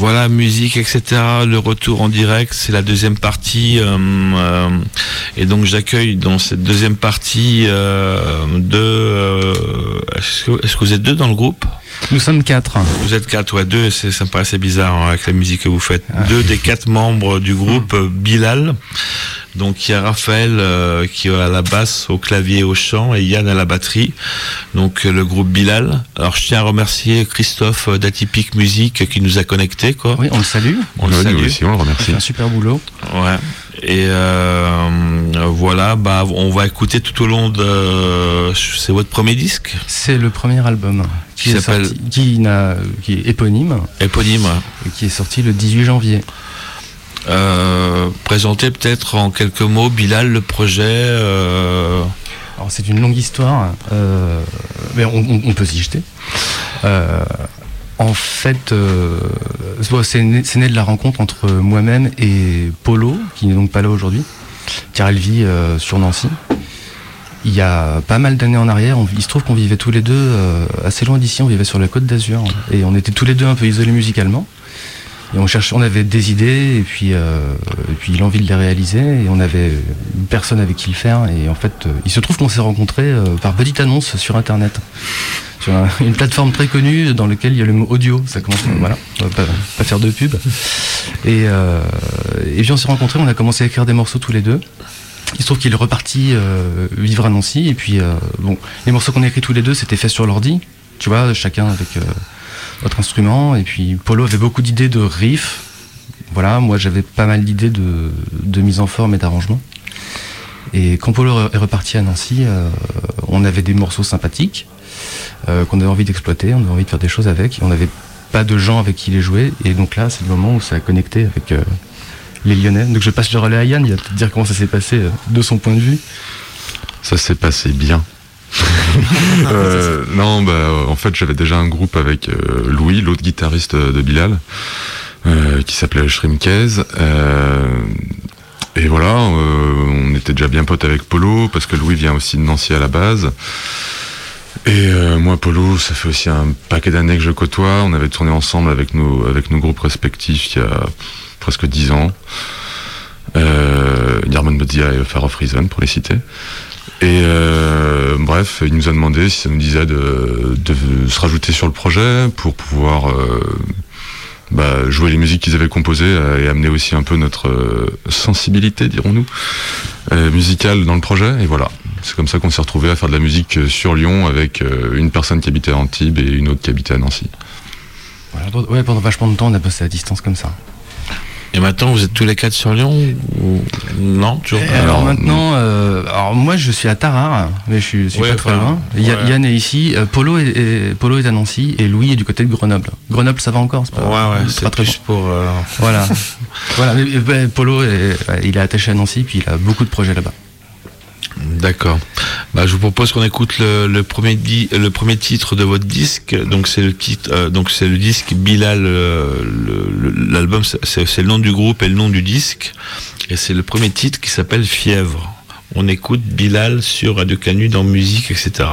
voilà, musique, etc. Le retour en direct, c'est la deuxième partie. Et donc j'accueille dans cette deuxième partie est-ce que vous êtes deux dans le groupe ? Nous sommes 4. Vous êtes 4, ouais, 2, ça me paraît assez bizarre hein, avec la musique que vous faites. 2 des 4 membres du groupe, Bilal. Donc il y a Raphaël qui est à la basse, au clavier, au chant, et Yann à la batterie. Donc le groupe Bilal. Alors je tiens à remercier Christophe d'Atypique Musique qui nous a connectés, quoi. Oui, on le salue. On le salue aussi, on le remercie. C'est un super boulot. Ouais. Et voilà, on va écouter tout au long de. C'est votre premier disque ? C'est le premier album qui est sorti, qui est éponyme. Éponyme. Et qui est sorti le 18 janvier. Présenter peut-être en quelques mots, Bilal, le projet. Alors c'est une longue histoire, mais on peut s'y jeter. En fait, c'est né de la rencontre entre moi-même et Polo, qui n'est donc pas là aujourd'hui, car elle vit sur Nancy. Il y a pas mal d'années en arrière, il se trouve qu'on vivait tous les deux assez loin d'ici, on vivait sur la Côte d'Azur, et on était tous les deux un peu isolés musicalement. Et on avait des idées, et puis l'envie de les réaliser, et on avait personne avec qui le faire. Et en fait, il se trouve qu'on s'est rencontrés par petite annonce sur Internet. Sur une plateforme très connue dans laquelle il y a le mot audio, ça commence, voilà, on va pas faire de pub. Et puis on s'est rencontrés, on a commencé à écrire des morceaux tous les deux. Il se trouve qu'il est reparti vivre à Nancy, et puis les morceaux qu'on a écrits tous les deux, c'était fait sur l'ordi, tu vois, chacun avec notre instrument, et puis Polo avait beaucoup d'idées de riffs, voilà, moi j'avais pas mal d'idées de mise en forme et d'arrangement. Et quand Polo est reparti à Nancy, on avait des morceaux sympathiques, qu'on avait envie d'exploiter, on avait envie de faire des choses avec, et on n'avait pas de gens avec qui les jouer, et donc là c'est le moment où ça a connecté avec les Lyonnais. Donc je passe le relais à Yann, il va peut-être dire comment ça s'est passé de son point de vue. Ça s'est passé bien. Non, en fait j'avais déjà un groupe avec Louis, l'autre guitariste de Bilal, qui s'appelait Shrimkez. Et voilà, on était déjà bien potes avec Polo, parce que Louis vient aussi de Nancy à la base. Et moi, Polo, ça fait aussi un paquet d'années que je côtoie. On avait tourné ensemble avec nos groupes respectifs il y a presque 10 ans. Yarman Bodia et Far of Reason, pour les citer. Et bref, il nous a demandé si ça nous disait de se rajouter sur le projet pour pouvoir jouer les musiques qu'ils avaient composées et amener aussi un peu notre sensibilité, dirons-nous, musicale dans le projet. Et voilà, c'est comme ça qu'on s'est retrouvés à faire de la musique sur Lyon avec une personne qui habitait à Antibes et une autre qui habitait à Nancy. Voilà, ouais, pendant vachement de temps, on a bossé à distance comme ça. Et maintenant, vous êtes tous les 4 sur Lyon ou non, toujours pas. Alors maintenant, alors moi je suis à Tarare, mais je suis pas très loin. Yann est ici, Polo est à Nancy et Louis est du côté de Grenoble. Grenoble, ça va encore, c'est pas. C'est pas très plus pour. Voilà, mais Polo il est attaché à Nancy, puis il a beaucoup de projets là-bas. D'accord. Je vous propose qu'on écoute le premier titre de votre disque. Donc c'est le titre. Donc c'est le disque Bilal. L'album, c'est le nom du groupe et le nom du disque. Et c'est le premier titre qui s'appelle Fièvre. On écoute Bilal sur Radio Canu dans musique, etc.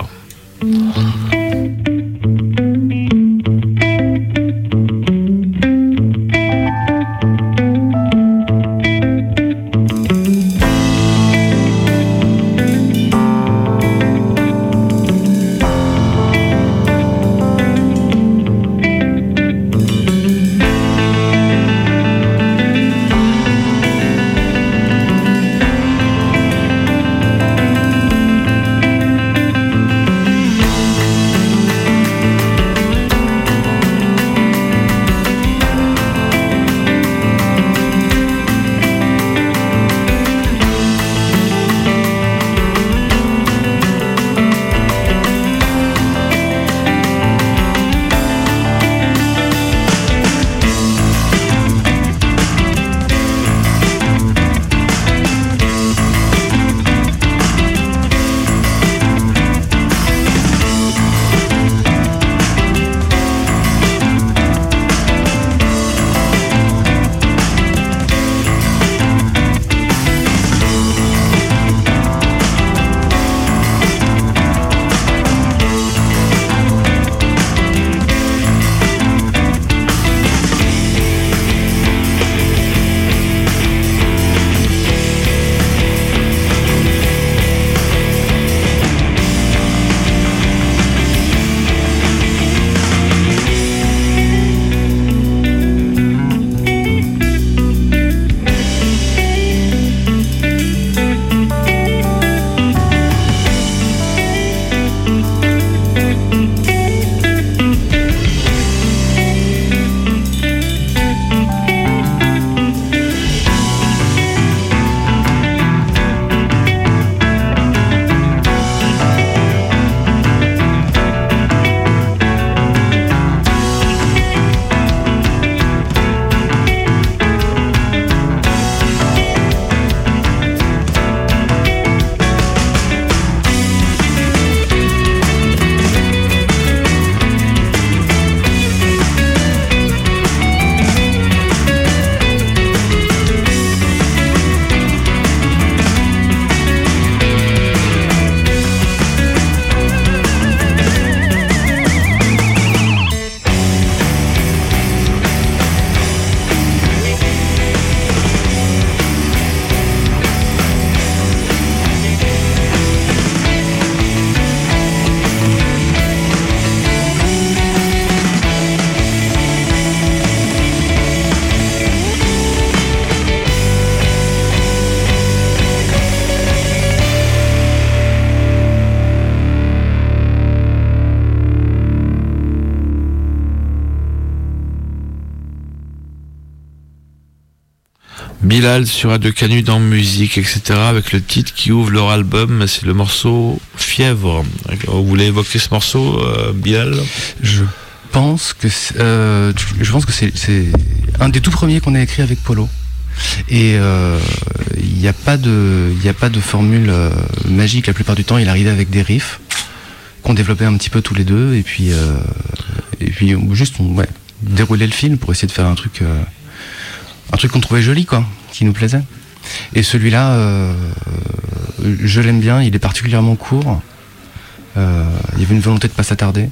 Bilal sur Radio Canu dans musique, etc. avec le titre qui ouvre leur album, c'est le morceau Fièvre. Vous voulez évoquer ce morceau, Bilal ? Je pense que c'est un des tout premiers qu'on a écrit avec Polo. Et il n'y a pas de formule magique la plupart du temps. Il arrivait avec des riffs qu'on développait un petit peu tous les deux, et puis juste on déroulait le film pour essayer de faire un truc qu'on trouvait joli, quoi, qui nous plaisait. Et celui-là, je l'aime bien. Il est particulièrement court. Il y avait une volonté de pas s'attarder.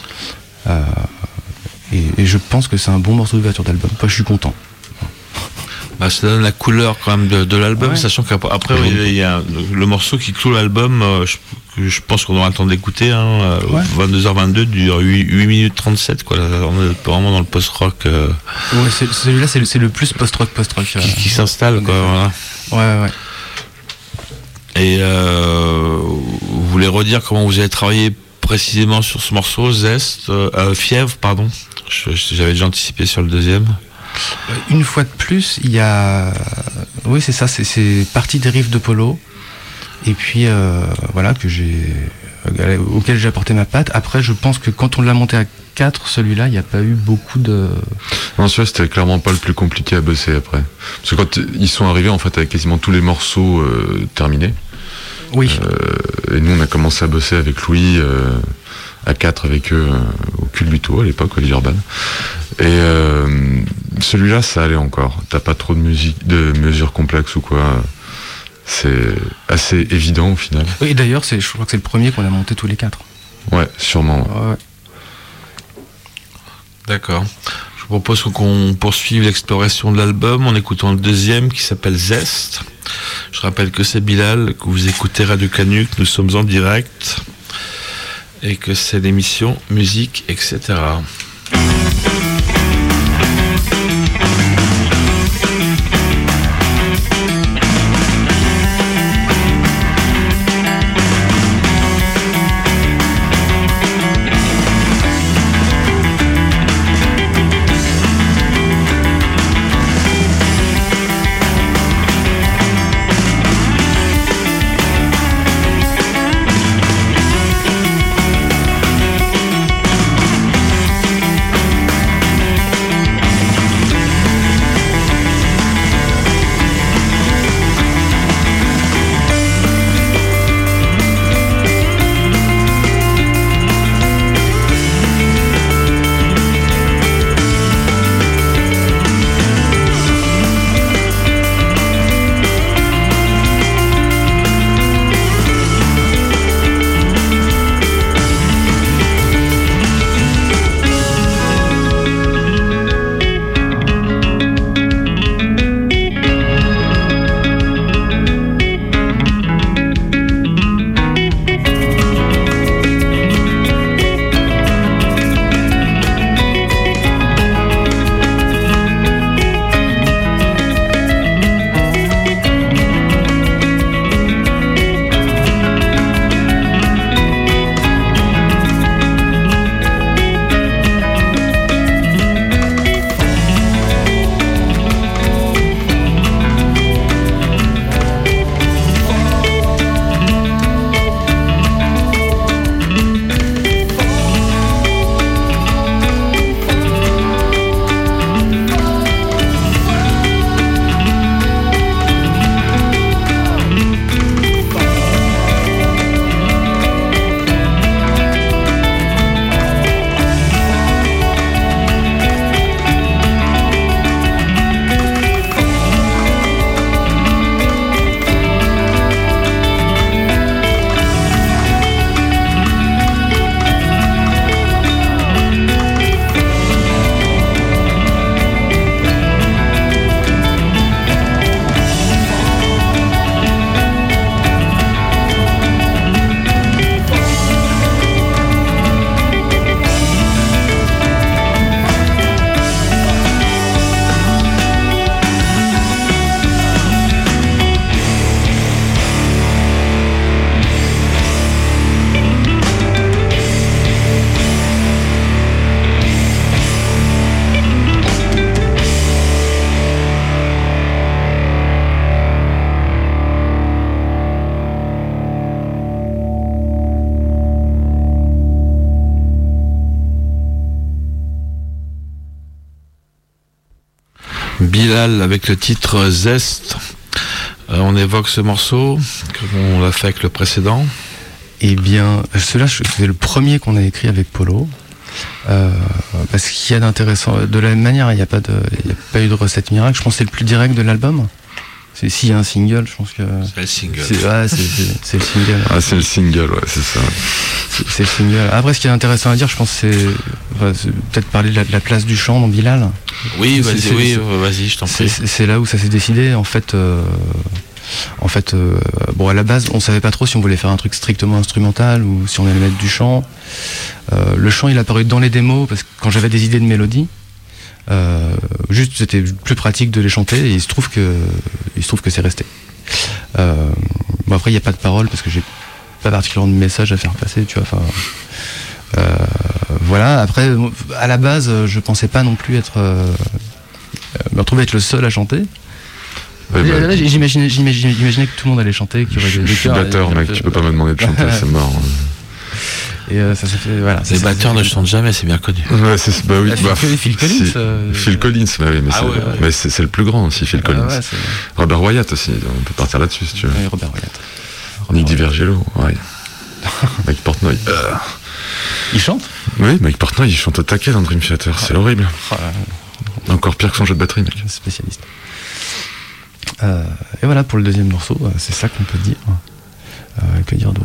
Et je pense que c'est un bon morceau d'ouverture d'album. Moi, je suis content. Bah, ça donne la couleur quand même de l'album, sachant qu'après il y a le morceau qui clôt l'album, je pense qu'on aura le temps d'écouter, 22h22 dure 8 minutes 37, quoi. Là, on est vraiment dans le post-rock. Celui-là c'est le plus post-rock qui s'installe, quoi. Voilà. Ouais. Et vous voulez redire comment vous avez travaillé précisément sur ce morceau, Fièvre, pardon. J'avais déjà anticipé sur le deuxième. Une fois de plus, il y a... Oui, c'est ça, c'est partie des riffs de Polo. Et puis, auquel j'ai apporté ma patte. Après, je pense que quand on l'a monté à 4, celui-là, il n'y a pas eu beaucoup de... Non, celui-là, c'était clairement pas le plus compliqué à bosser après. Parce que quand ils sont arrivés, en fait, avec quasiment tous les morceaux terminés. Oui. Et nous, on a commencé à bosser avec Louis... à 4 avec eux au Culbuto à l'époque, Olivier Urban. Et celui-là, ça allait encore. T'as pas trop de mesures complexes ou quoi. C'est assez évident au final. Oui, d'ailleurs, je crois que c'est le premier qu'on a monté tous les 4. Ouais, sûrement. Ouais. D'accord. Je vous propose qu'on poursuive l'exploration de l'album en écoutant le deuxième qui s'appelle Zest. Je rappelle que c'est Bilal, que vous écoutez Radio Canu, que nous sommes en direct. Et que c'est l'émission musique, etc. Bilal avec le titre Zest. On évoque ce morceau, comme on l'a fait avec le précédent. Eh bien, celui-là, c'est le premier qu'on a écrit avec Polo. Parce qu'il y a d'intéressant. De la même manière, il n'y a pas eu de recette miracle. Je pense que c'est le plus direct de l'album. S'il y a un single, je pense que. C'est le single. C'est le single. Ah, c'est le single, ouais, c'est ça. C'est le single. Après, ce qui est intéressant à dire, je pense, c'est peut-être parler de la place du chant dans Bilal. Oui, vas-y, je t'en prie. C'est là où ça s'est décidé. En fait, à la base, on savait pas trop si on voulait faire un truc strictement instrumental ou si on allait mettre du chant. Le chant, il a apparu dans les démos parce que quand j'avais des idées de mélodie, juste c'était plus pratique de les chanter et il se trouve que c'est resté. Après, il n'y a pas de parole parce que j'ai pas particulièrement de message à faire passer, tu vois. Enfin, voilà. Après, à la base, je pensais pas non plus me retrouver être le seul à chanter. Ouais, là, j'imaginais que tout le monde allait chanter, qu'il y aurait je suis batteur, mec, tu peux pas me demander de chanter, c'est mort. Et ça s'est fait, voilà. Les batteurs ne chantent jamais, c'est bien connu. Ouais, oui. Phil Collins. Phil Collins, mais c'est le plus grand aussi, Phil Collins. Ouais, Robert Wyatt aussi, on peut partir là-dessus si tu veux. Oui, Robert Wyatt. Nick Divergello, ouais. Mike Portnoy. Il chante ? Oui, Mike Portnoy, il chante au taquet dans Dream Theater, c'est horrible. Encore pire que son jeu de batterie, mec. Spécialiste. Et voilà pour le deuxième morceau, c'est ça qu'on peut dire. Que dire d'autre ?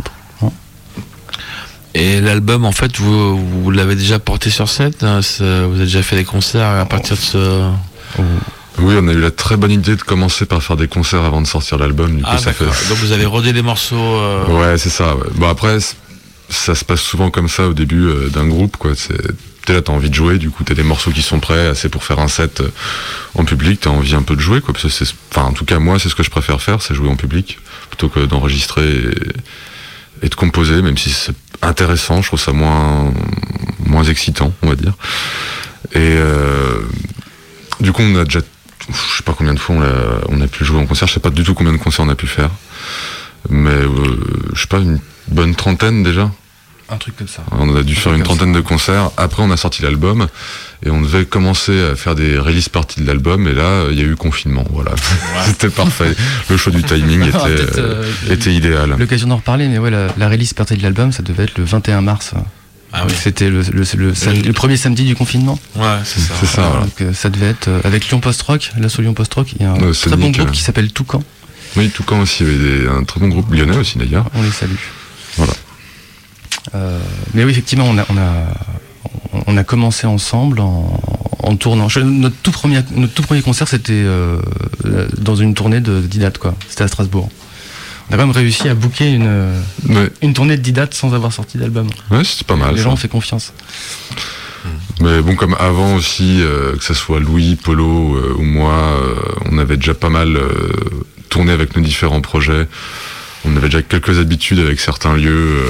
Et l'album, en fait, vous l'avez déjà porté sur scène, hein, vous avez déjà fait des concerts à partir de ce... Oui, on a eu la très bonne idée de commencer par faire des concerts avant de sortir l'album. Du coup, ça fait... Donc vous avez rodé les morceaux... Ouais, c'est ça. Ouais. Bon, après, ça se passe souvent comme ça au début d'un groupe, quoi. T'es là, t'as envie de jouer, du coup t'as des morceaux qui sont prêts, assez pour faire un set en public, t'as envie un peu de jouer, quoi. Parce que en tout cas, moi, c'est ce que je préfère faire, c'est jouer en public, plutôt que d'enregistrer et de composer, même si c'est intéressant, je trouve ça moins excitant, on va dire. Et du coup, on a déjà, je sais pas combien de fois on a pu jouer en concert, je sais pas du tout combien de concerts on a pu faire, mais je sais pas, une bonne trentaine déjà. Un truc comme ça. On a dû faire une trentaine de concerts. Après, on a sorti l'album et on devait commencer à faire des release parties de l'album. Et là, il y a eu confinement. Voilà, c'était parfait. Le choix du timing était idéal. L'occasion d'en reparler, mais ouais, la release partie de l'album, ça devait être le 21 mars. Ah oui. C'était le premier samedi du confinement. Ouais, c'est ça. C'est ça. Voilà. Donc, ça devait être avec Lyon Post-Rock, l'asso Lyon Post-Rock. Il y a un très bon groupe qui s'appelle Toucan. Oui, Toucan aussi. Il y avait un très bon groupe lyonnais aussi d'ailleurs. On les salue. Voilà. Mais oui, effectivement, on a commencé ensemble en tournant. Notre tout premier concert, c'était dans une tournée de Didat, quoi. C'était à Strasbourg. On a quand même réussi à booker une tournée de Didat sans avoir sorti d'album. Ouais, c'était pas mal. Les gens ont fait confiance. Mais bon, comme avant aussi, que ce soit Louis, Polo ou moi, on avait déjà pas mal tourné avec nos différents projets. On avait déjà quelques habitudes avec certains lieux,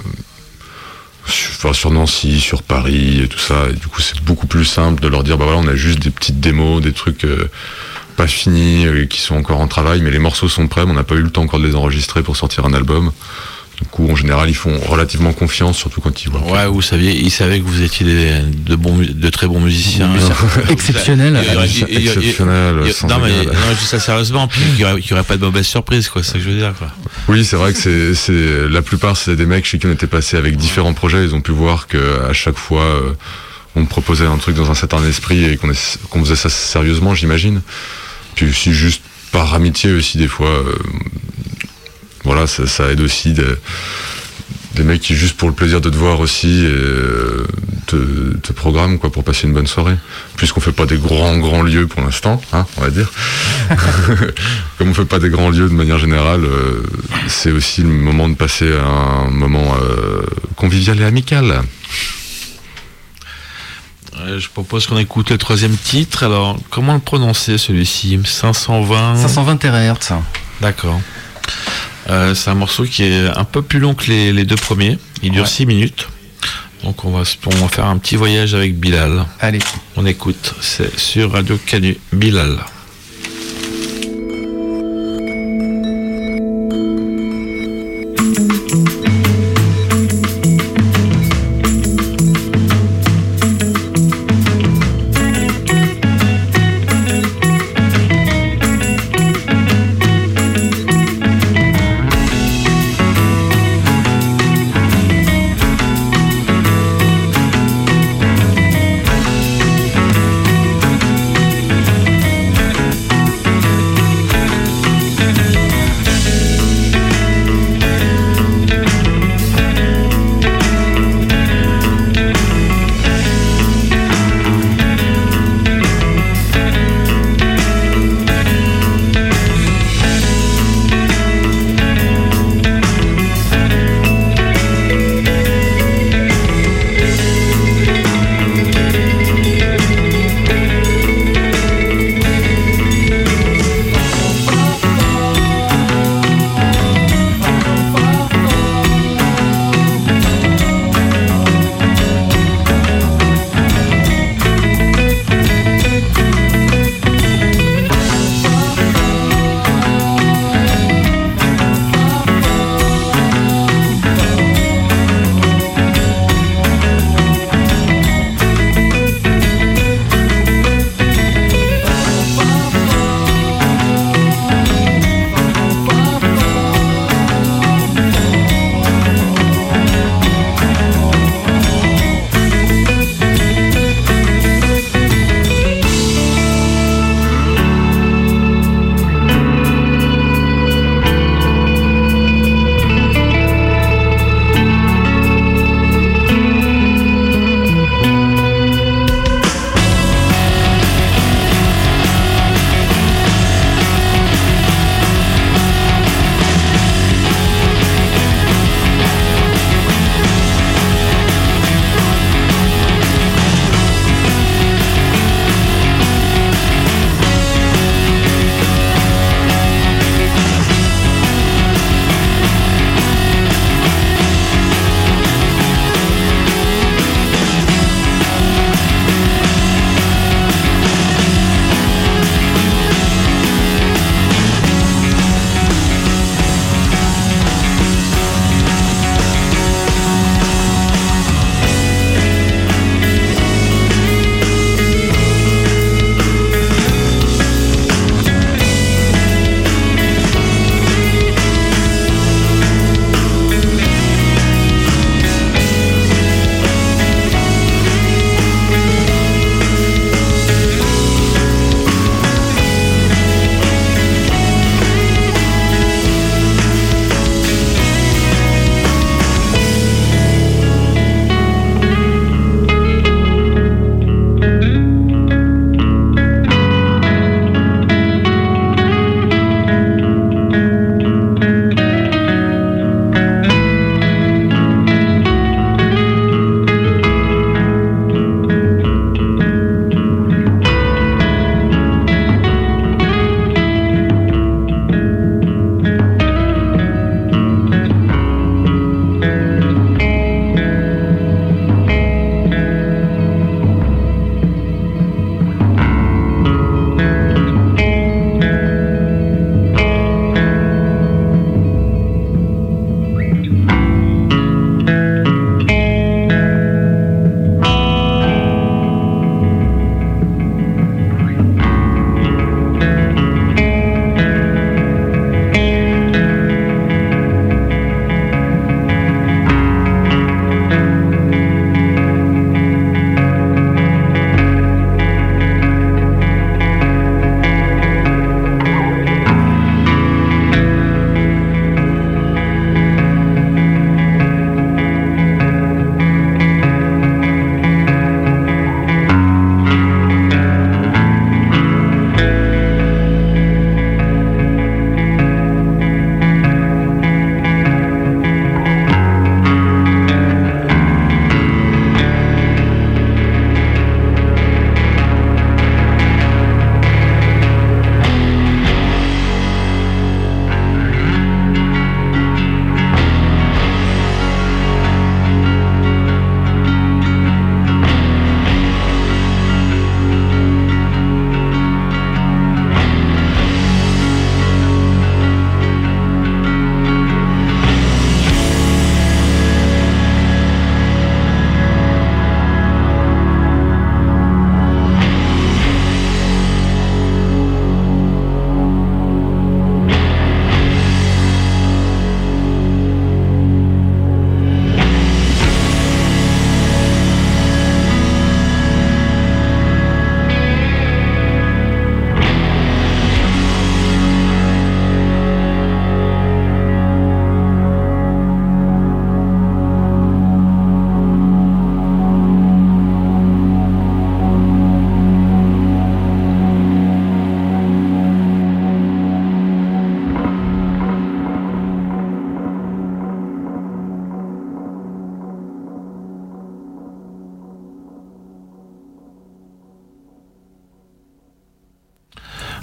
sur Nancy, sur Paris et tout ça. Et du coup, c'est beaucoup plus simple de leur dire, bah voilà, on a juste des petites démos, des trucs pas finis, qui sont encore en travail, mais les morceaux sont prêts, mais on n'a pas eu le temps encore de les enregistrer pour sortir un album. Du coup, en général, ils font relativement confiance, surtout quand ils voient. Ouais, ils savaient que vous étiez de très bons musiciens. Exceptionnels. Exceptionnels. Non, mais je dis ça sérieusement, puis qu'il n'y aurait pas de mauvaise surprise, quoi, c'est ça que je veux dire, quoi. Oui, c'est vrai que c'est la plupart, c'est des mecs chez qui on était passé avec différents projets, ils ont pu voir qu'à chaque fois, on proposait un truc dans un certain esprit et qu'on faisait ça sérieusement, j'imagine. Puis aussi, juste par amitié aussi, des fois, voilà, ça aide aussi des mecs qui, juste pour le plaisir de te voir aussi, te programment, quoi, pour passer une bonne soirée. Puisqu'on fait pas des grands lieux pour l'instant, hein, on va dire. Comme on fait pas des grands lieux de manière générale, c'est aussi le moment de passer un moment convivial et amical. Je propose qu'on écoute le troisième titre. Alors, comment le prononcer, celui-ci ? 520 THz. D'accord. C'est un morceau qui est un peu plus long que les deux premiers. Il dure 6 minutes. Donc on va faire un petit voyage avec Bilal. Allez. On écoute. C'est sur Radio Canu. Bilal.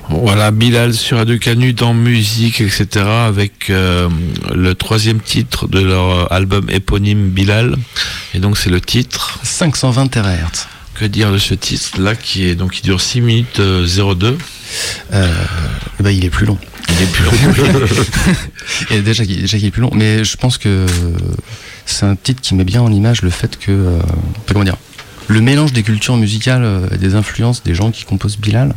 Voilà, Bilal sur Radio Canu dans musique, etc. avec le 3e titre de leur album éponyme Bilal. Et donc c'est le titre 520 THz. Que dire de ce titre-là qui dure 6 minutes 02. Il est plus long. Il est plus long. Et déjà qu'il est plus long, mais je pense que c'est un titre qui met bien en image le fait que le mélange des cultures musicales et des influences des gens qui composent Bilal.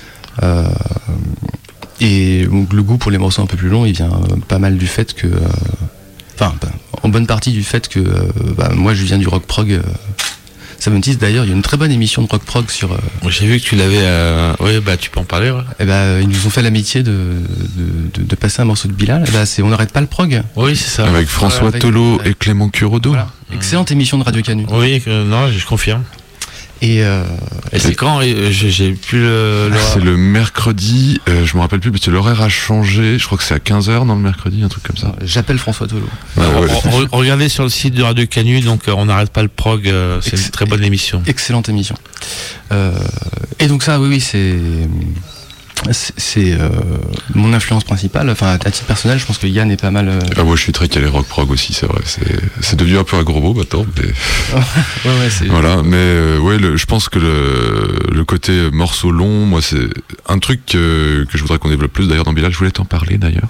Et donc, le goût pour les morceaux un peu plus longs, il vient pas mal du fait que, en bonne partie du fait que, moi je viens du rock prog. 70s d'ailleurs, il y a une très bonne émission de rock prog sur. J'ai vu que tu l'avais. Oui, tu peux en parler. Ouais. Ils nous ont fait l'amitié de passer un morceau de Bilal. On n'arrête pas le prog. Oui, c'est ça. Avec François Tolo et Clément Curodo. Voilà. Excellente émission de Radio Canu. Oui, non, je confirme. Et c'est quand j'ai plus le. C'est le mercredi, je me rappelle plus parce que l'horaire a changé, je crois que c'est à 15h dans le mercredi, un truc comme ça. J'appelle François Tolo. Regardez sur le site de Radio Canu, donc on n'arrête pas le prog, c'est une très bonne émission. Excellente émission. Et donc ça, oui, c'est mon influence principale. Enfin, à titre personnel, je pense que Yann est pas mal. Moi, je suis très calé rock prog aussi, c'est vrai. C'est devenu un peu agrobo maintenant, mais. Voilà, mais je pense que le côté morceau long, moi, c'est un truc que je voudrais qu'on développe plus. D'ailleurs, dans Bilal, je voulais t'en parler d'ailleurs.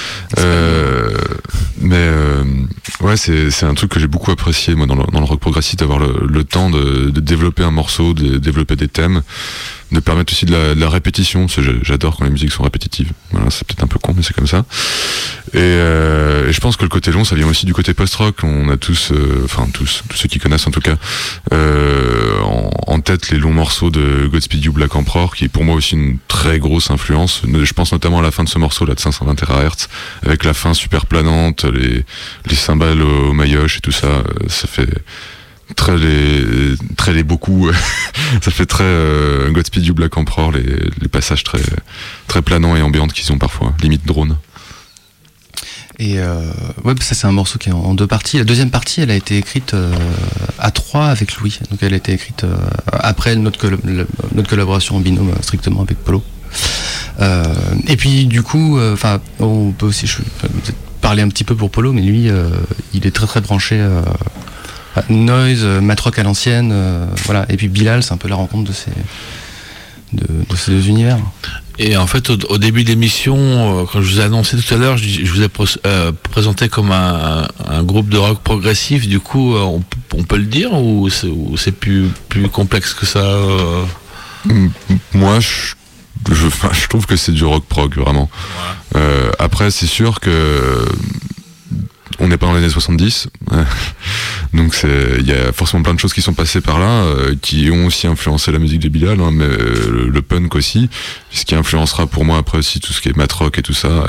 C'est un truc que j'ai beaucoup apprécié moi dans le rock progressif, d'avoir le temps de développer un morceau, de développer des thèmes, de permettre aussi de la répétition, parce que j'adore quand les musiques sont répétitives. Voilà, c'est peut-être un peu con, mais c'est comme ça. Et je pense que le côté long, ça vient aussi du côté post-rock. On a tous ceux qui connaissent en tout cas, en tête les longs morceaux de Godspeed You Black Emperor, qui est pour moi aussi une très grosse influence. Je pense notamment à la fin de ce morceau-là de 520 THz, avec la fin super planante, les cymbales au maillotche et tout ça, ça fait très les beaucoup ça fait très Godspeed You Black Emperor, les passages très très planants et ambiantes qu'ils ont parfois, limite drone. Et ça c'est un morceau qui est en 2 parties. La deuxième partie, elle a été écrite à 3 avec Louis. Donc elle a été écrite après notre collaboration en binôme strictement avec Polo. Et puis du coup, on peut aussi parler un petit peu pour Polo, mais lui, il est très très branché noise, matrock à l'ancienne, voilà. Et puis Bilal, c'est un peu la rencontre de ces 2 univers. Et en fait, au début de l'émission, quand je vous ai annoncé tout à l'heure, je vous ai présenté comme un groupe de rock progressif. Du coup, on peut le dire, ou c'est plus complexe que ça Moi, je trouve que c'est du rock prog, vraiment. Ouais. Après, c'est sûr que on n'est pas dans les années 70, donc il y a forcément plein de choses qui sont passées par là, qui ont aussi influencé la musique de Bilal, mais le punk aussi, ce qui influencera pour moi après aussi tout ce qui est matrock et tout ça,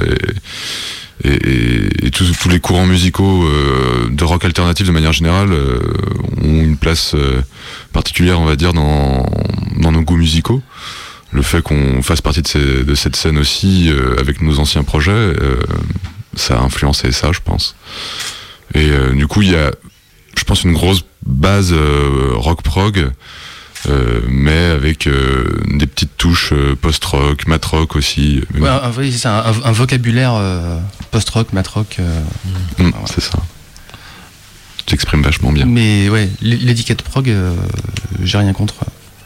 et tous les courants musicaux de rock alternatif de manière générale ont une place particulière, on va dire, dans nos goûts musicaux. Le fait qu'on fasse partie de cette scène aussi avec nos anciens projets, ça a influencé ça, je pense. Et du coup, il y a, je pense, une grosse base rock prog, mais avec des petites touches post-rock, mat-rock aussi. Ouais, oui, c'est ça, un vocabulaire post-rock, mat-rock. Voilà. C'est ça. Tu t'exprimes vachement bien. Mais ouais, l'étiquette prog, j'ai rien contre.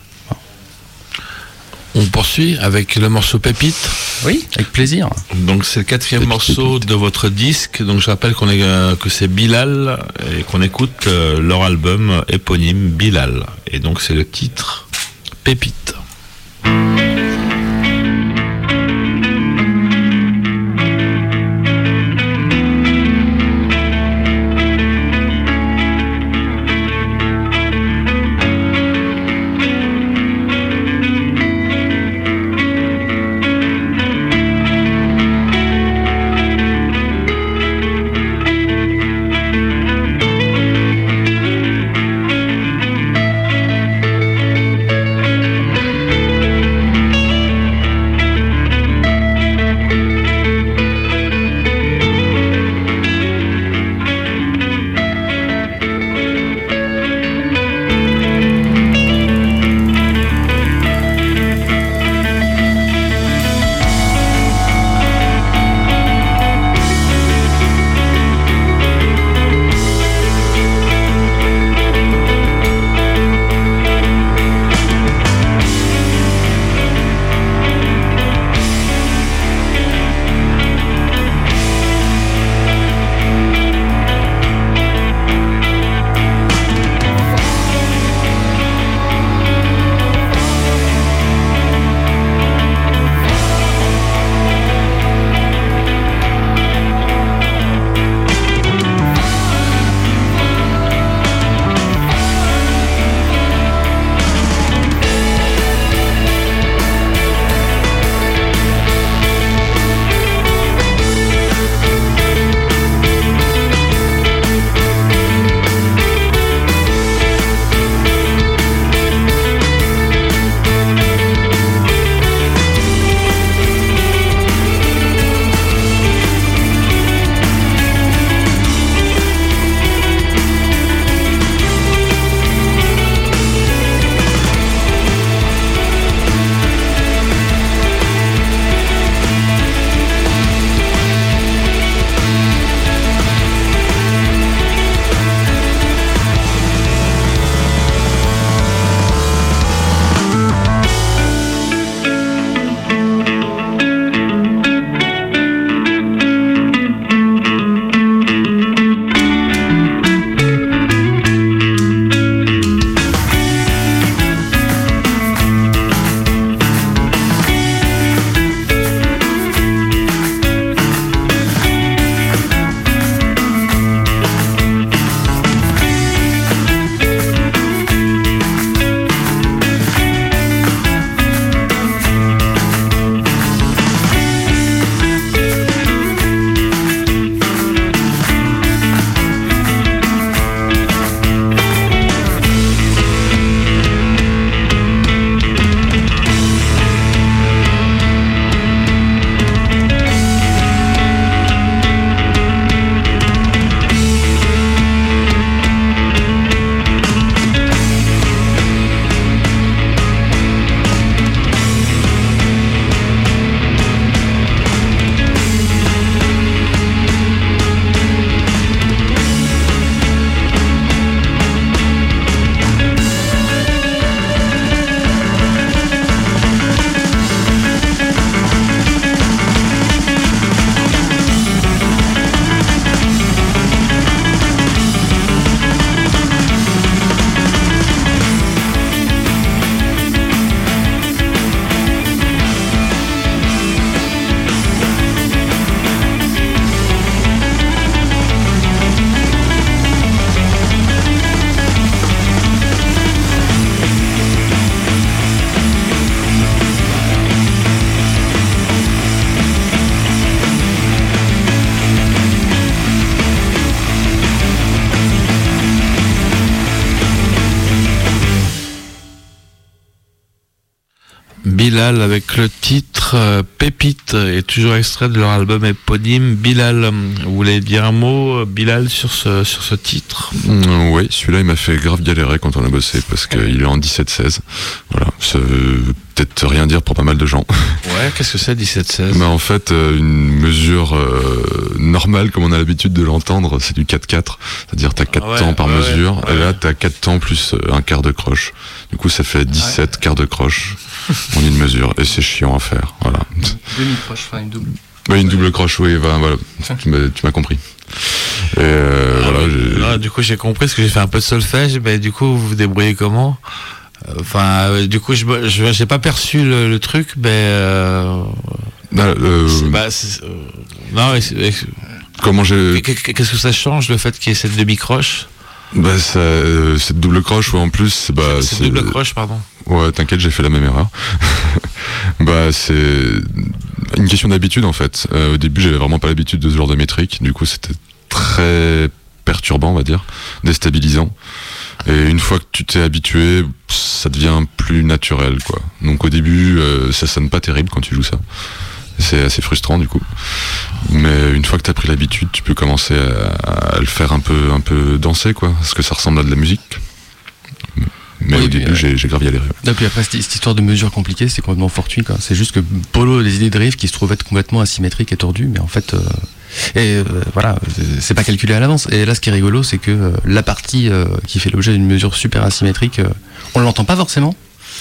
On poursuit avec le morceau Pépite. Oui, avec plaisir. Donc c'est le 4e morceau de votre disque. Donc je rappelle que c'est Bilal et qu'on écoute leur album éponyme Bilal. Et donc c'est le titre Pépite. Bilal avec le titre Pépite, et toujours extrait de leur album éponyme Bilal. Vous voulez dire un mot, Bilal, sur ce titre? Oui, celui-là il m'a fait grave galérer quand on a bossé parce qu'il est en 17-16. Voilà, ça veut peut-être rien dire pour pas mal de gens. Ouais, qu'est-ce que c'est 17-16? Mais en fait, une mesure normale comme on a l'habitude de l'entendre, c'est du 4-4, c'est-à-dire t'as 4 temps par mesure, et là t'as 4 temps plus un quart de croche. Du coup ça fait 17 quarts de croche en une mesure, et c'est chiant à faire, voilà. Demi-croche, enfin une double. Oui, une double croche, oui, voilà, tu m'as compris. Et voilà, du coup j'ai compris, parce que j'ai fait un peu de solfège, mais du coup vous vous débrouillez comment? Enfin, du coup j'ai pas perçu le truc, mais... comment j'ai... Qu'est-ce que ça change, le fait qu'il y ait cette demi-croche? Cette double croche, ouais, en plus, c'est double croche, pardon. Ouais, t'inquiète, j'ai fait la même erreur. C'est une question d'habitude, en fait. Au début, j'avais vraiment pas l'habitude de ce genre de métrique. Du coup, c'était très perturbant, on va dire, déstabilisant. Et une fois que tu t'es habitué, ça devient plus naturel, quoi. Donc au début, ça sonne pas terrible quand tu joues ça. C'est assez frustrant du coup. Mais une fois que t'as pris l'habitude, tu peux commencer à le faire un peu danser, quoi. Parce que ça ressemble à de la musique. Mais au début, j'ai grave galéré. Et puis après, cette histoire de mesures compliquées, c'est complètement fortuit, quoi. C'est juste que Polo, les idées de riff qui se trouvaient être complètement asymétriques et tordues, mais en fait, voilà, c'est pas calculé à l'avance. Et là, ce qui est rigolo, c'est que la partie qui fait l'objet d'une mesure super asymétrique, on l'entend pas forcément.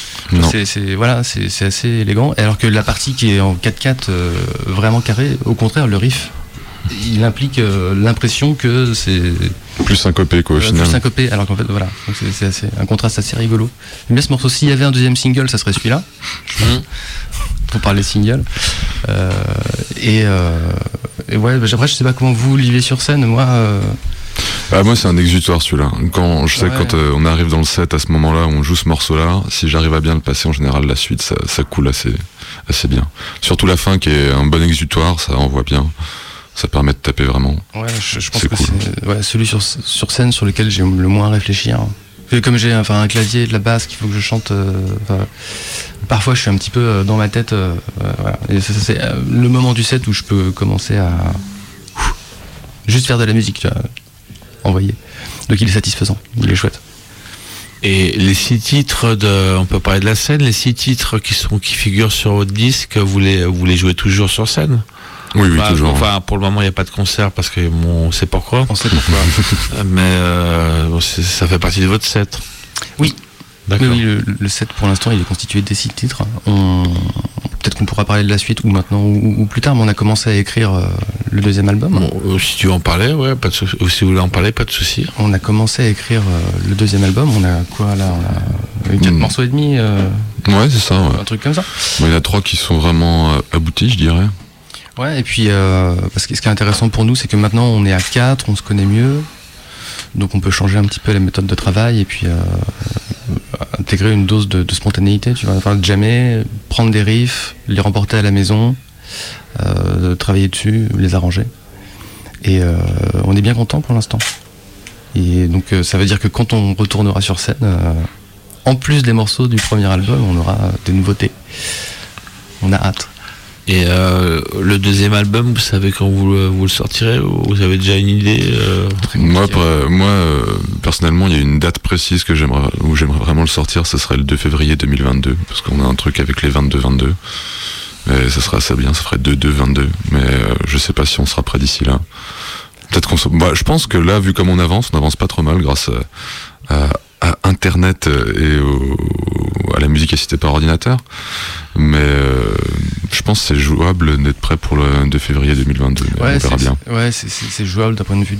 C'est assez élégant. Alors que la partie qui est en 4-4 vraiment carré, au contraire, le riff, il implique l'impression que c'est plus syncopé, quoi, au final. Plus syncopé, alors qu'en fait, voilà. Donc c'est un contraste assez rigolo. J'aime bien ce morceau. S'il y avait un deuxième single, ça serait celui-là. Pour parler single. Et ouais, après, je sais pas comment vous vivez sur scène. Moi c'est un exutoire celui-là. Quand on arrive dans le set à ce moment-là, on joue ce morceau-là, si j'arrive à bien le passer, en général la suite ça coule assez bien. Surtout la fin qui est un bon exutoire, ça envoie bien. Ça permet de taper vraiment. Ouais, je pense que cool. C'est celui sur scène sur lequel j'ai le moins à réfléchir. Comme j'ai un clavier, de la basse qu'il faut que je chante, parfois je suis un petit peu dans ma tête. Voilà. Et ça, c'est le moment du set où je peux commencer à juste faire de la musique, tu vois, envoyer. Donc il est satisfaisant, il est chouette. Et les 6 titres on peut parler de la scène, les 6 titres qui figurent sur votre disque, vous les jouez toujours sur scène? Oui, toujours. Enfin, pour le moment, il n'y a pas de concert parce que on sait pourquoi. On sait pourquoi. Mais ça fait partie de votre set. Oui. D'accord. Oui, le set pour l'instant, il est constitué des 6 titres. Peut-être qu'on pourra parler de la suite ou maintenant ou plus tard, mais on a commencé à écrire le deuxième album. Bon, si tu veux en parler, ouais, pas de souci. Ou si vous voulez en parler, pas de souci. On a commencé à écrire le deuxième album. On a quoi là? On a 4 morceaux et demi. Ouais, c'est ça. Ouais. Un truc comme ça. Il y en a 3 qui sont vraiment aboutis, je dirais. Ouais, et puis parce que ce qui est intéressant pour nous, c'est que maintenant on est à 4, on se connaît mieux, donc on peut changer un petit peu la méthode de travail et puis intégrer une dose de spontanéité, tu vois, enfin jammer, prendre des riffs, les remporter à la maison, travailler dessus, les arranger. Et on est bien content pour l'instant. Et donc ça veut dire que quand on retournera sur scène, en plus des morceaux du premier album, on aura des nouveautés. On a hâte. Et le deuxième album, vous savez quand vous le sortirez, ou vous avez déjà une idée? Moi, personnellement, il y a une date précise où j'aimerais vraiment le sortir, ce serait le 2 février 2022, parce qu'on a un truc avec les 22-22. Et ça sera assez bien, ça ferait 2-2-22. Mais je sais pas si on sera prêt d'ici là. Peut-être je pense que là, vu comme on avance pas trop mal grâce à Internet et à la musique assistée par ordinateur. Mais je pense que c'est jouable d'être prêt pour le 2 février 2022. Ouais, on verra bien. Ouais, c'est jouable d'un point de vue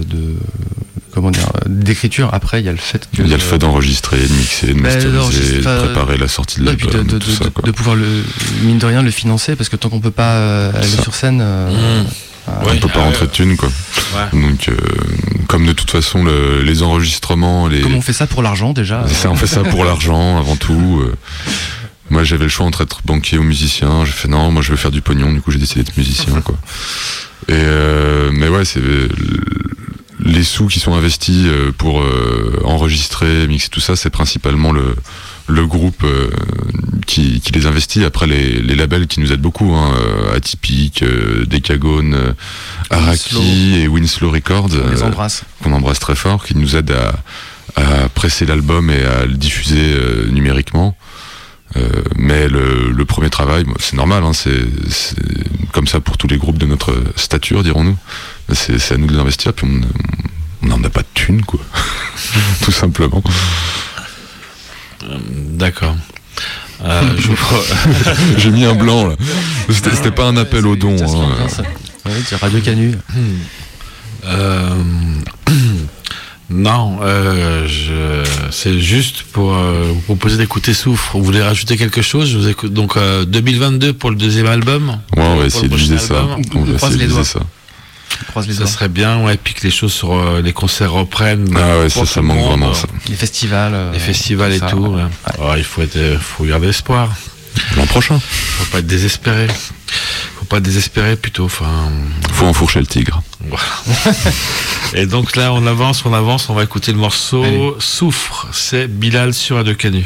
d'écriture. Après, il y a le fait que... Il y a le fait d'enregistrer, de mixer, de masteriser, de préparer la sortie de l'album, de pouvoir, mine de rien, le financer, parce que tant qu'on peut pas aller sur scène... on peut pas rentrer de thunes, quoi. Ouais. Donc, comme de toute façon, les enregistrements... Comme on fait ça pour l'argent, déjà. On fait ça pour l'argent, avant tout. Moi, j'avais le choix entre être banquier ou musicien. J'ai fait non, moi, je veux faire du pognon. Du coup, j'ai décidé d'être musicien, quoi. Et mais ouais, c'est les sous qui sont investis pour enregistrer, mixer tout ça, c'est principalement le groupe qui les investit. Après les labels qui nous aident beaucoup, Atypique, Decagone, Araki et Winslow Records, On les embrasse. qu'on embrasse très fort, qui nous aident à presser l'album et à le diffuser numériquement. Mais le premier travail, c'est normal, c'est comme ça pour tous les groupes de notre stature, dirons-nous. C'est à nous de l'investir, puis on n'en a pas de thunes, quoi. Tout simplement. D'accord. J'ai mis un blanc là. C'était pas un appel au don. Oui, c'est Radio Canu. Non, c'est juste pour vous proposer d'écouter Souffre. Vous voulez rajouter quelque chose? Je vous écoute. Donc 2022 pour le deuxième album. Ouais, on va essayer de viser ça. On va essayer de viser ça. Ça serait bien, ouais, puis que les choses sur les concerts reprennent. Ah ouais, ça manque vraiment ça. Les festivals. Et ça, tout. Ouais. Ouais. Il faut garder espoir. L'an prochain. Faut pas être désespéré. Plutôt. Enfin. Faut enfourcher le tigre. Voilà. Et donc là, on avance. On va écouter le morceau. Allez. Souffre. C'est Bilal sur Radio Canu.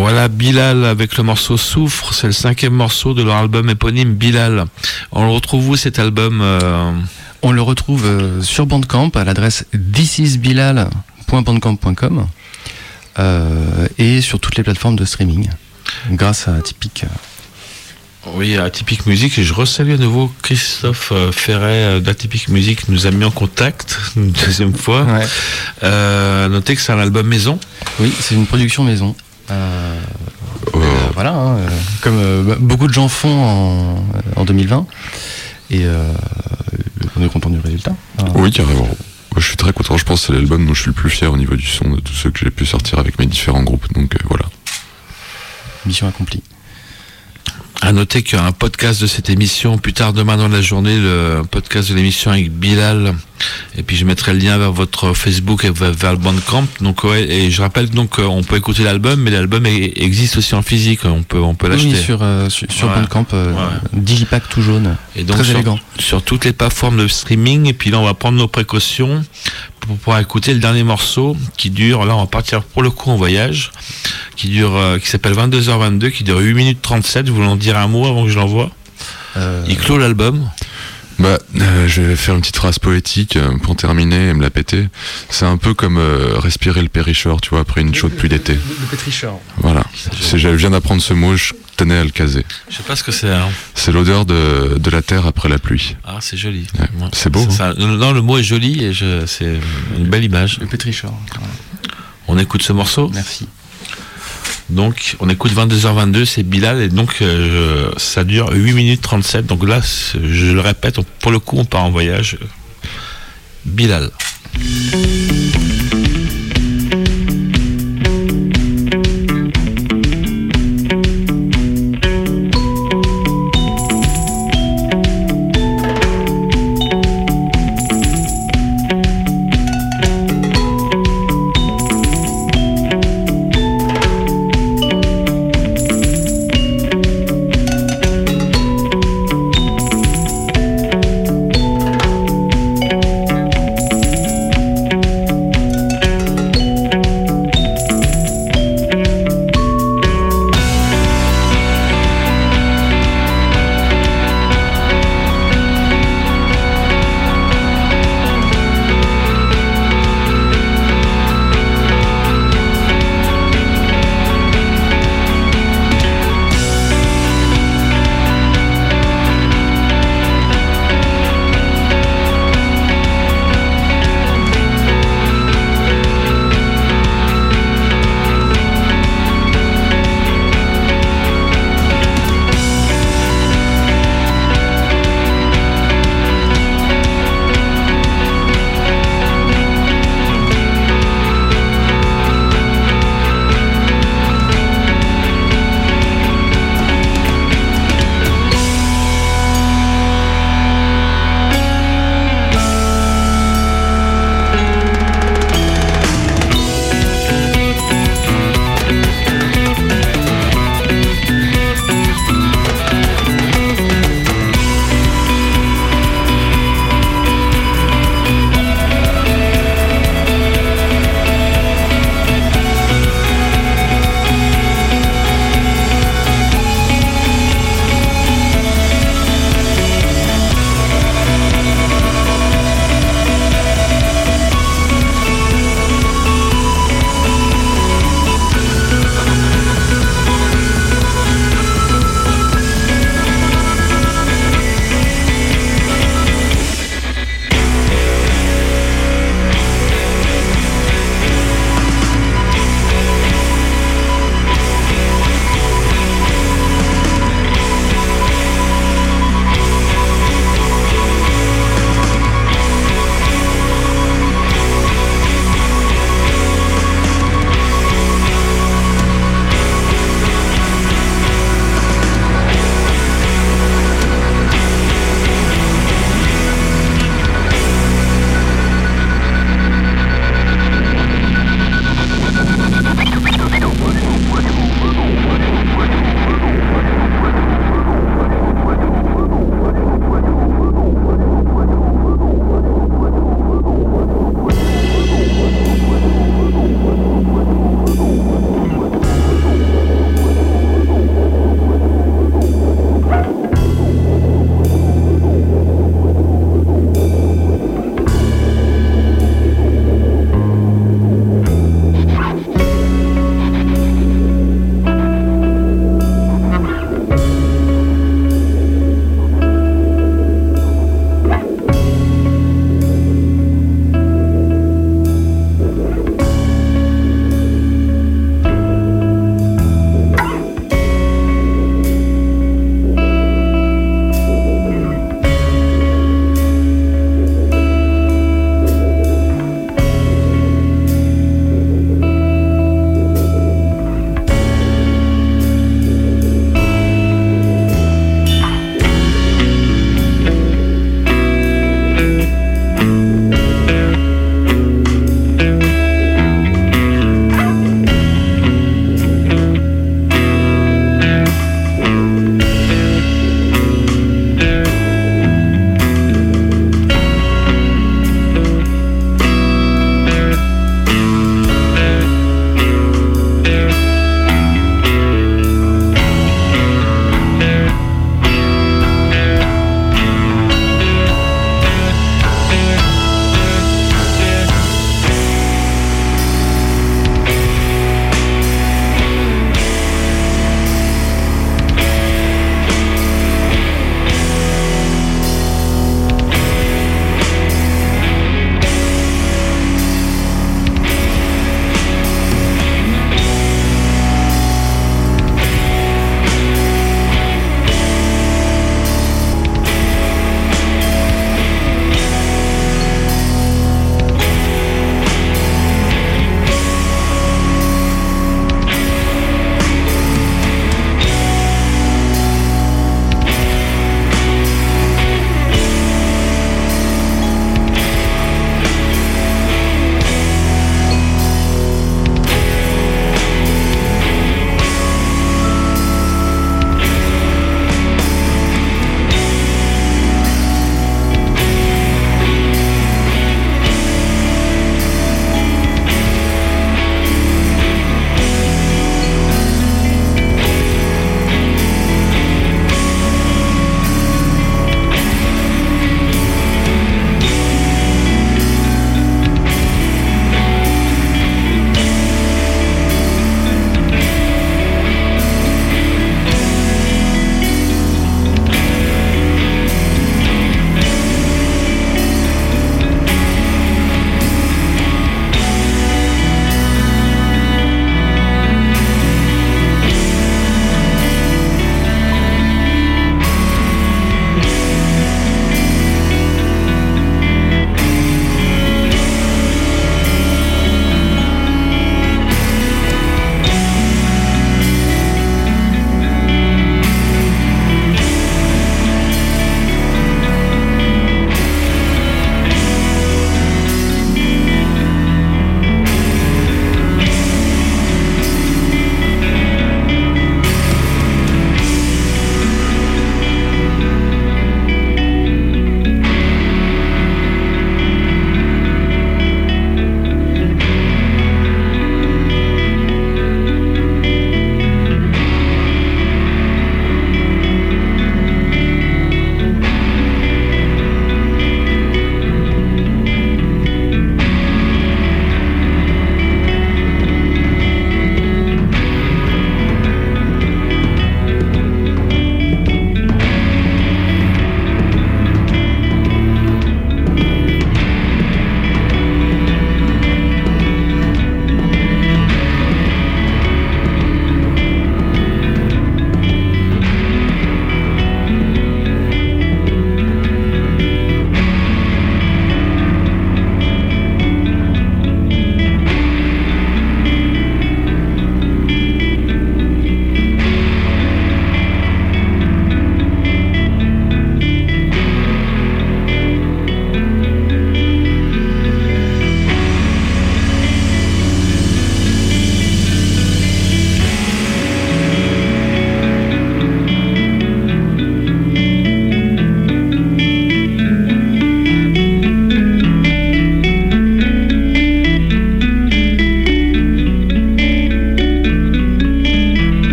Voilà, Bilal avec le morceau Souffre, c'est le 5e morceau de leur album éponyme Bilal. On le retrouve où cet album On le retrouve sur Bandcamp à l'adresse thisisbilal.bandcamp.com et sur toutes les plateformes de streaming grâce à Atypique. Oui, Atypique Musique, et je resalue à nouveau Christophe Ferret d'Atypique Musique, nous a mis en contact une deuxième fois. Ouais. Notez que c'est un album maison. Oui, c'est une production maison. Voilà, hein, comme beaucoup de gens font en 2020, et on est content du résultat. Oui, carrément. Moi, je suis très content. Je pense que c'est l'album dont je suis le plus fier au niveau du son de tous ceux que j'ai pu sortir avec mes différents groupes. Donc voilà. Mission accomplie. À noter qu'il y a un podcast de cette émission plus tard demain dans la journée, le podcast de l'émission avec Bilal, et puis je mettrai le lien vers votre Facebook et vers le Bandcamp. Donc ouais, et je rappelle donc on peut écouter l'album, mais l'album existe aussi en physique, on peut l'acheter. Oui, sur Bandcamp, Digipack tout jaune, et donc très élégant. Sur toutes les plateformes de streaming, et puis là on va prendre nos précautions pour pouvoir écouter le dernier morceau qui dure, là on va partir pour le coup en voyage, qui s'appelle 22h22, qui dure 8 minutes 37, vous voulez en dire un mot avant que je l'envoie? Il clôt l'album. Je vais faire une petite phrase poétique pour terminer et me la péter. C'est un peu comme respirer le Périchord, tu vois, après une chaude pluie d'été. Le Pétrichor. Voilà. Je viens d'apprendre ce mot, je tenais à le caser. Je sais pas ce que c'est. Hein. C'est l'odeur de la terre après la pluie. Ah, c'est joli. Ouais. C'est beau. Non, le mot est joli et c'est une belle image. Le Pétrichor. Ouais. On écoute ce morceau. Merci. Donc, on écoute 22h22, c'est Bilal, et donc ça dure 8 minutes 37. Donc là, je le répète, pour le coup, on part en voyage. Bilal.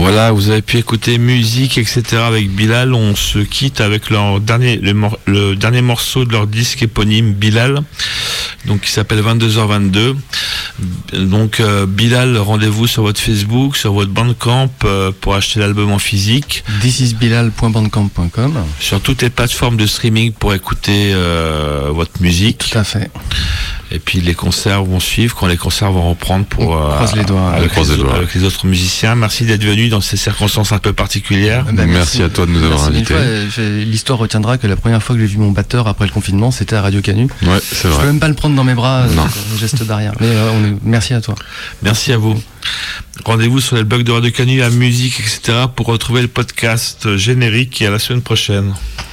Voilà, vous avez pu écouter musique, etc. avec Bilal. On se quitte avec le dernier morceau de leur disque éponyme, Bilal, donc qui s'appelle 22h22. Donc Bilal, rendez-vous sur votre Facebook, sur votre Bandcamp pour acheter l'album en physique. thisisbilal.bandcamp.com. Sur toutes les plateformes de streaming pour écouter votre musique. Tout à fait. Et puis les concerts vont suivre, quand les concerts vont reprendre pour croise les doigts, avec les autres musiciens. Merci d'être venu dans ces circonstances un peu particulières. Merci à toi de nous avoir invités. L'histoire retiendra que la première fois que j'ai vu mon batteur après le confinement, c'était à Radio Canu. Ouais, c'est vrai. Je peux même pas le prendre dans mes bras, un geste barrière. Mais merci à toi. Merci à vous. Rendez-vous sur les blogs de Radio Canu, la musique, etc. pour retrouver le podcast générique et à la semaine prochaine.